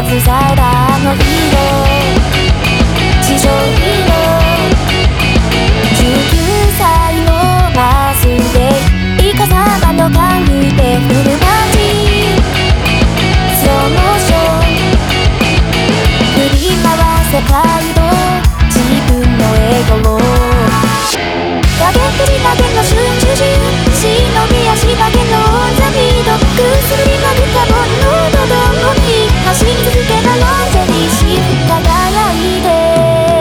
ずさだのヒーロー地上ヒーロー19歳のバースデーイカサマのカンフーでフルパンチスローモーション振り回せカイド自分のエゴを投げ振り投げの瞬時中忍び足投げのオンザミードくすぶりまくった煩悩と共に走り続けたロンゼリーし輝いて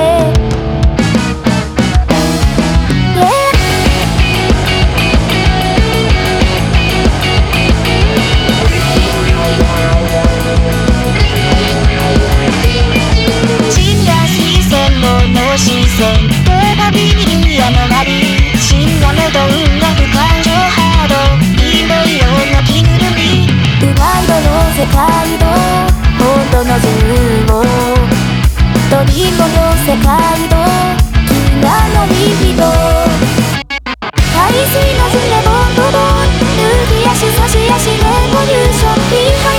視線手紙に嫌のなり死んだ目と運が不感情ハードいろいろな着ぐるみ奪い取ろう世界と本当の自分を取り戻せ世界と禁断のリピート海水のずれボンボボン抜き足差し足レボリューション